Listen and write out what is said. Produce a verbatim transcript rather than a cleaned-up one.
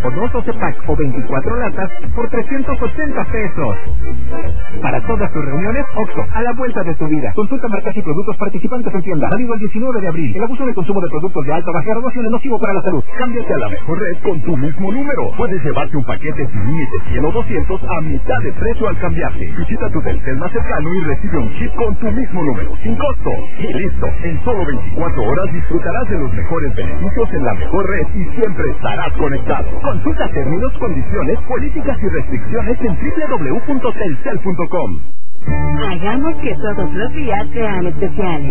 o dos doce pack o veinticuatro latas por trescientos ochenta pesos. Para todas tus reuniones, Oxxo, a la vuelta de tu vida. Consulta marcas y productos participantes en tienda. Válido el diecinueve de abril. El abuso de consumo de productos de alta o baja graduación es nocivo para la salud. Cámbiate a la mejor red con tu mismo número. Puedes llevarte un paquete sin límite cien o doscientos a mitad de precio al cambiarte. Visita tu Telcel más cercano y recibe un chip con tu mismo número, sin costo. Y listo, en solo veinticuatro horas disfrutarás de los mejores beneficios en la mejor red y siempre estarás conectado. Consulta términos, condiciones, políticas y restricciones en doble u doble u doble u punto telcel punto com. Hagamos que todos los días sean especiales.